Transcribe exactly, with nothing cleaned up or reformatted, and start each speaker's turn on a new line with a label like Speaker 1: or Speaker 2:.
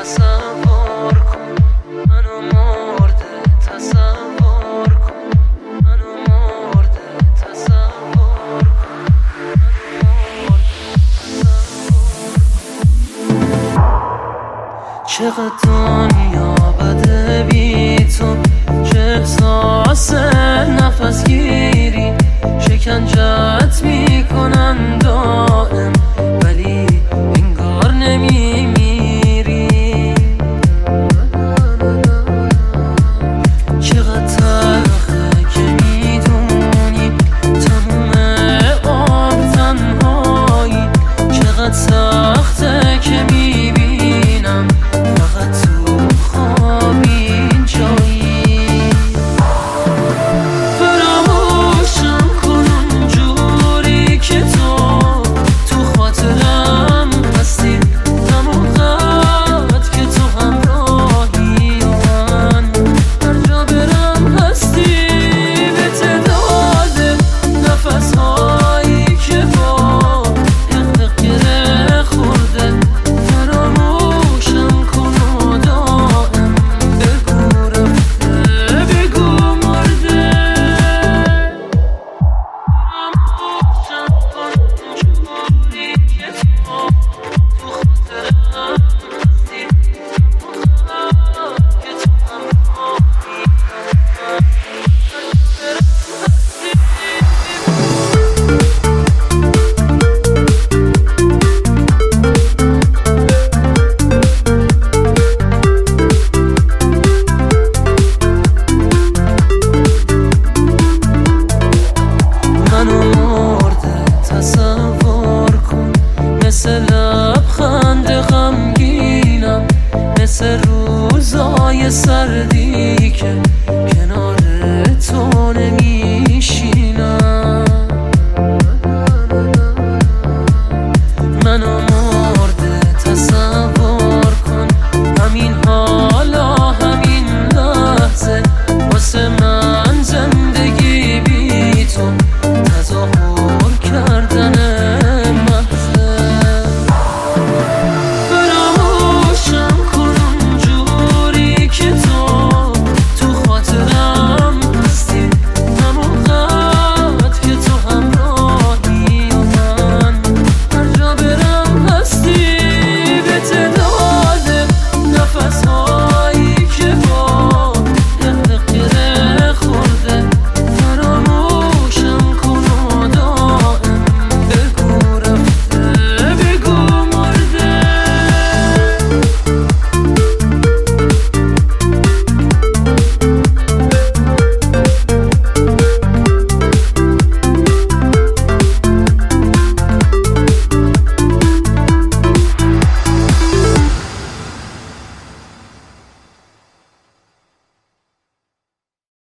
Speaker 1: تصور کن منو مرده، تصور کن منو مرده، تصور کن منو مرده. چقدر دنیا بده بی تو، چه احساس نفس گیری شکنجت میکنن دائم، ولی انگار نمیمیری. چقدر تلخه که میدونی تموم عمر تنهایی، چقدر سخته که میبینم فقط تو خواب این جایی. فراموشم کن اونجوری که تو تو خاطرم هستی، همون قد که تو همراهی و من هر جا برم هستی. به تعداد نفسهایی که با حق گره خورده، فراموشم کن و دائم بگو رفته، بگو مرده. فراموشم کن اونجوری که تو تو خاطرم هستی، همون خواهد که تو همراهی من هر جا برم هستی. منو مرده، تصور کن مثل لبخند غمگینم، مثل روزای سردی که